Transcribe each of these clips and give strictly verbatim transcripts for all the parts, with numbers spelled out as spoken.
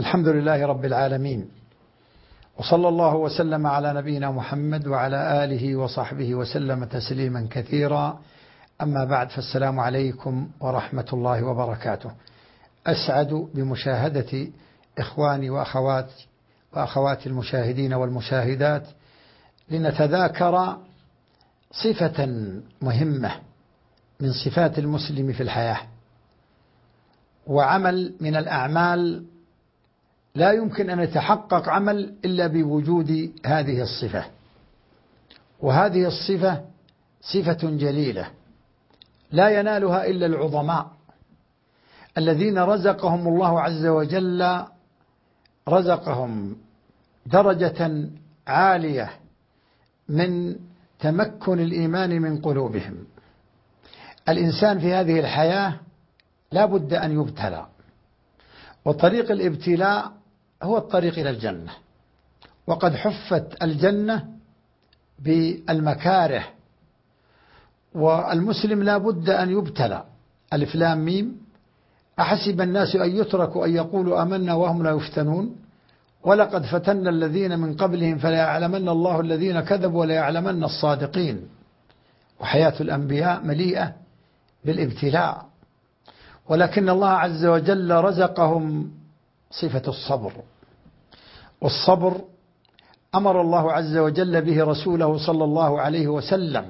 الحمد لله رب العالمين، وصلى الله وسلم على نبينا محمد وعلى آله وصحبه وسلم تسليما كثيرا. أما بعد، فالسلام عليكم ورحمة الله وبركاته. أسعد بمشاهدة إخواني وأخوات وأخوات المشاهدين والمشاهدات لنتذاكر صفة مهمة من صفات المسلم في الحياة، وعمل من الأعمال لا يمكن أن يتحقق عمل إلا بوجود هذه الصفة. وهذه الصفة صفة جليلة لا ينالها إلا العظماء الذين رزقهم الله عز وجل، رزقهم درجة عالية من تمكن الإيمان من قلوبهم. الإنسان في هذه الحياة لا بد أن يبتلى، وطريق الابتلاء هو الطريق إلى الجنة، وقد حفت الجنة بالمكاره، والمسلم لا بد أن يبتلى. ألف لام ميم، أحسب الناس أن يتركوا أن يقولوا آمنا وهم لا يفتنون، ولقد فتنا الذين من قبلهم فلا يعلمن الله الذين كذبوا ولا يعلمن الصادقين. وحياة الأنبياء مليئة بالابتلاء، ولكن الله عز وجل رزقهم صفة الصبر. والصبر أمر الله عز وجل به رسوله صلى الله عليه وسلم،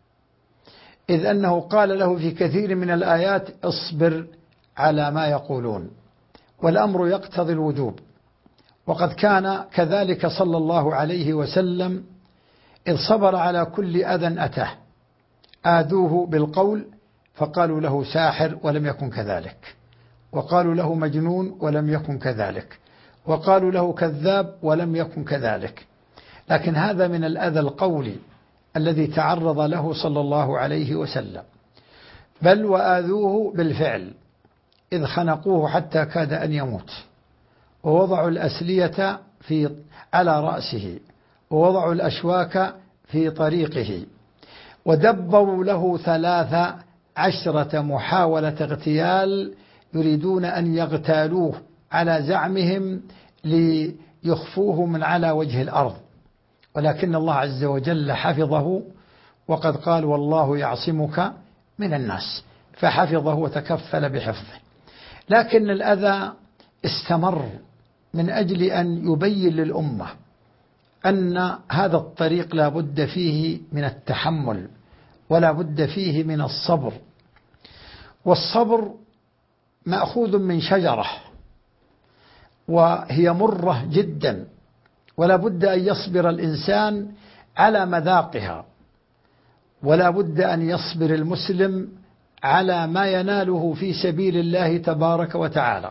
إذ أنه قال له في كثير من الآيات: اصبر على ما يقولون، والأمر يقتضي الوجوب. وقد كان كذلك صلى الله عليه وسلم، إذ صبر على كل أذى أتاه. آذوه بالقول فقالوا له ساحر ولم يكن كذلك، وقالوا له مجنون ولم يكن كذلك، وقالوا له كذاب ولم يكن كذلك. لكن هذا من الأذى القولي الذي تعرض له صلى الله عليه وسلم. بل وآذوه بالفعل، إذ خنقوه حتى كاد أن يموت، ووضعوا الأسلية في على رأسه، ووضعوا الأشواك في طريقه، ودبروا له ثلاث عشرة محاولة اغتيال، يريدون أن يغتالوه على زعمهم ليخفوه من على وجه الأرض، ولكن الله عز وجل حفظه، وقد قال: والله يعصمك من الناس، فحفظه وتكفل بحفظه. لكن الأذى استمر من أجل أن يبين للأمة أن هذا الطريق لا بد فيه من التحمل، ولا بد فيه من الصبر. والصبر مأخوذ من شجرة، وهي مرة جدا، ولا بد أن يصبر الإنسان على مذاقها، ولا بد أن يصبر المسلم على ما يناله في سبيل الله تبارك وتعالى.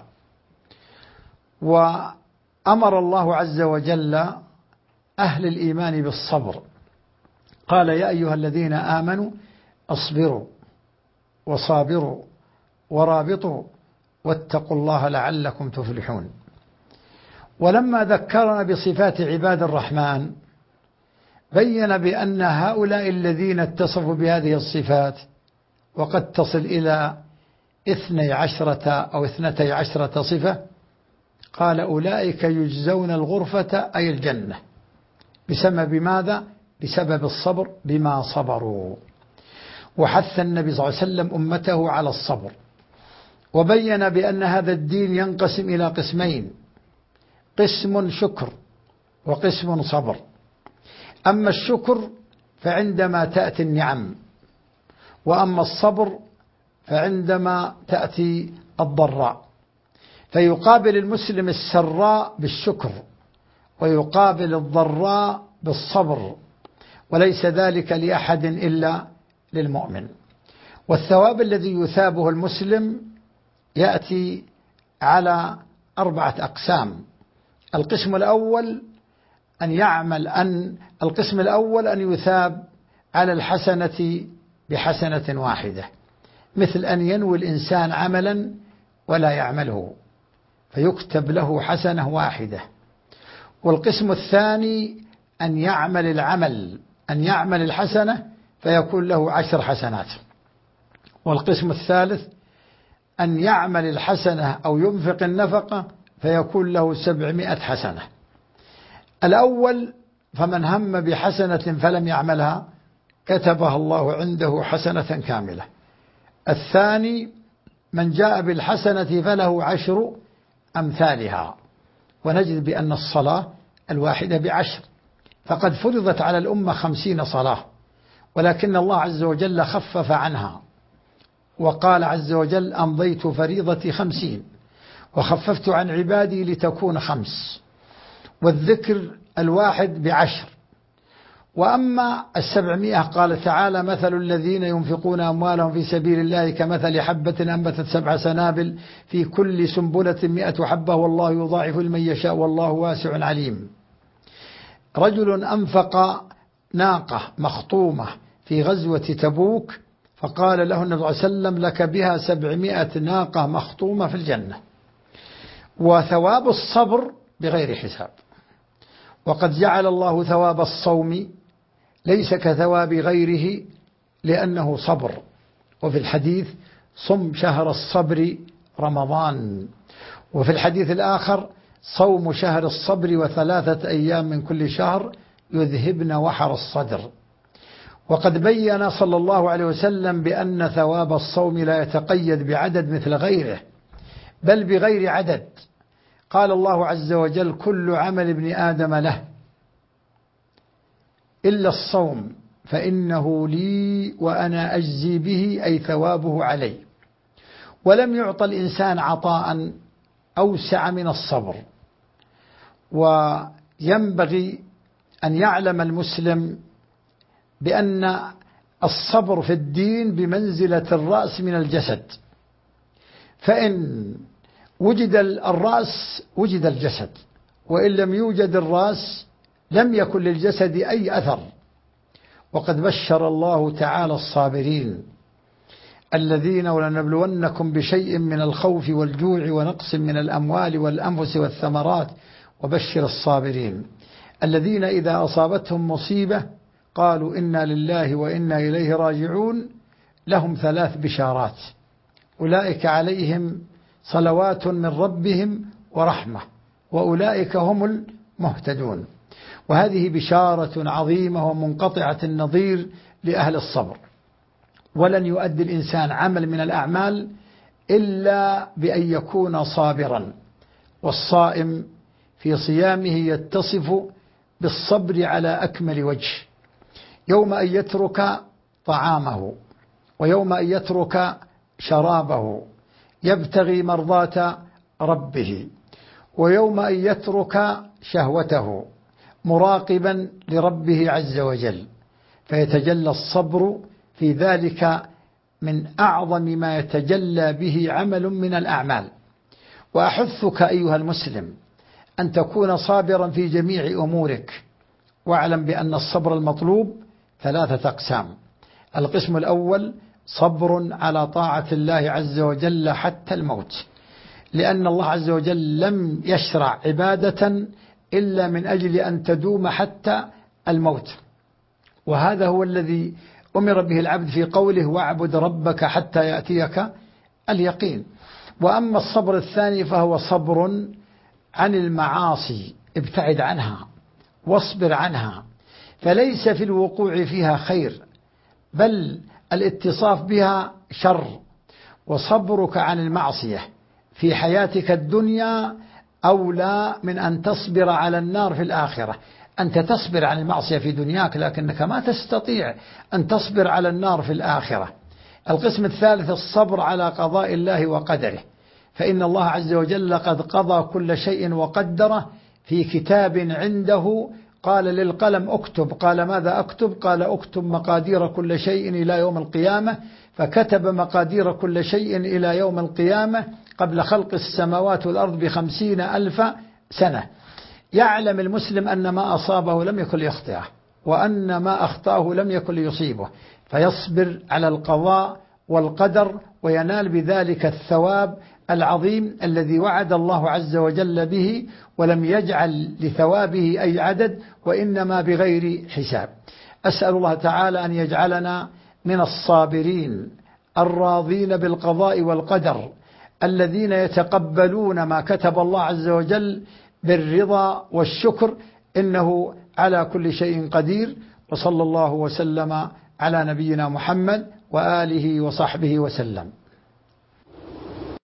وأمر الله عز وجل أهل الإيمان بالصبر، قال: يا أيها الذين آمنوا اصبروا وصابروا ورابطوا واتقوا الله لعلكم تفلحون. ولما ذكرنا بصفات عباد الرحمن، بين بأن هؤلاء الذين اتصفوا بهذه الصفات، وقد تصل إلى اثني عشرة أو اثنتي عشرة صفة، قال: أولئك يجزون الغرفة أي الجنة. بسبب ماذا؟ بسبب الصبر، بما صبروا. وحث النبي صلى الله عليه وسلم أمته على الصبر، وبين بأن هذا الدين ينقسم إلى قسمين: قسم شكر وقسم صبر. أما الشكر فعندما تأتي النعم، وأما الصبر فعندما تأتي الضراء. فيقابل المسلم السراء بالشكر، ويقابل الضراء بالصبر، وليس ذلك لأحد إلا للمؤمن. والثواب الذي يثابه المسلم يأتي على أربعة أقسام. القسم الأول أن يعمل أن القسم الأول أن يثاب على الحسنة بحسنة واحدة، مثل أن ينوي الإنسان عملا ولا يعمله فيكتب له حسنة واحدة. والقسم الثاني أن يعمل العمل أن يعمل الحسنة فيكون له عشر حسنات. والقسم الثالث أن يعمل الحسنة أو ينفق النفقة فيكون له سبعمائة حسنة. الأول فمن هم بحسنة فلم يعملها كتبها الله عنده حسنة كاملة. الثاني من جاء بالحسنة فله عشر أمثالها. ونجد بأن الصلاة الواحدة بعشر، فقد فرضت على الأمة خمسين صلاة، ولكن الله عز وجل خفف عنها وقال عز وجل أمضيت فريضتي خمسين وخففت عن عبادي لتكون خمس، والذكر الواحد بعشر. وأما السبعمائة قال تعالى مثل الذين ينفقون أموالهم في سبيل الله كمثل حبة أنبتت سبع سنابل في كل سنبلة مئة حبة والله يضاعف لمن يشاء والله واسع عليم. رجل أنفق ناقة مخطومة في غزوة تبوك فقال له النبي صلى الله عليه وسلم لك بها سبعمائة ناقة مخطومة في الجنة. وثواب الصبر بغير حساب. وقد جعل الله ثواب الصوم ليس كثواب غيره لأنه صبر. وفي الحديث صم شهر الصبر رمضان. وفي الحديث الآخر صوم شهر الصبر وثلاثة أيام من كل شهر يذهبن وحر الصدر. وقد بين صلى الله عليه وسلم بأن ثواب الصوم لا يتقيد بعدد مثل غيره بل بغير عدد. قال الله عز وجل كل عمل ابن آدم له إلا الصوم فإنه لي وأنا أجزي به أي ثوابه علي. ولم يعطى الإنسان عطاء أوسع من الصبر. وينبغي أن يعلم المسلم بأن الصبر في الدين بمنزلة الرأس من الجسد، فإن وجد الرأس وجد الجسد، وإن لم يوجد الرأس لم يكن للجسد أي أثر. وقد بشر الله تعالى الصابرين الذين ولنبلونكم بشيء من الخوف والجوع ونقص من الأموال والأنفس والثمرات وبشر الصابرين الذين إذا أصابتهم مصيبة قالوا إنا لله وإنا إليه راجعون لهم ثلاث بشارات أولئك عليهم صلوات من ربهم ورحمة وأولئك هم المهتدون. وهذه بشارة عظيمة ومنقطعة النظير لأهل الصبر. ولن يؤدي الإنسان عمل من الأعمال إلا بأن يكون صابرا. والصائم في صيامه يتصف بالصبر على أكمل وجه، يوم أن يترك طعامه ويوم أن يترك شرابه يبتغي مرضاة ربه، ويوم أن يترك شهوته مراقبا لربه عز وجل. فيتجلى الصبر في ذلك من أعظم ما يتجلى به عمل من الأعمال. وأحثك أيها المسلم أن تكون صابرا في جميع أمورك. واعلم بأن الصبر المطلوب ثلاثة أقسام. القسم الأول صبر على طاعة الله عز وجل حتى الموت، لأن الله عز وجل لم يشرع عبادة إلا من أجل أن تدوم حتى الموت. وهذا هو الذي أمر به العبد في قوله واعبد ربك حتى يأتيك اليقين. وأما الصبر الثاني فهو صبر عن المعاصي، ابتعد عنها واصبر عنها، فليس في الوقوع فيها خير بل الاتصاف بها شر. وصبرك عن المعصية في حياتك الدنيا أولى من أن تصبر على النار في الآخرة. أنت تصبر عن المعصية في دنياك لكنك ما تستطيع أن تصبر على النار في الآخرة. القسم الثالث الصبر على قضاء الله وقدره، فإن الله عز وجل قد قضى كل شيء وقدره في كتاب عنده. قال للقلم اكتب، قال ماذا أكتب؟ قال اكتب مقادير كل شيء إلى يوم القيامة. فكتب مقادير كل شيء إلى يوم القيامة قبل خلق السماوات والأرض بخمسين ألف سنة. يعلم المسلم أن ما أصابه لم يكن ليخطئه وأن ما أخطأه لم يكن ليصيبه، فيصبر على القضاء والقدر وينال بذلك الثواب العظيم الذي وعد الله عز وجل به، ولم يجعل لثوابه أي عدد وإنما بغير حساب. أسأل الله تعالى أن يجعلنا من الصابرين الراضين بالقضاء والقدر الذين يتقبلون ما كتب الله عز وجل بالرضا والشكر، إنه على كل شيء قدير. وصلى الله وسلم على نبينا محمد وآله وصحبه وسلم.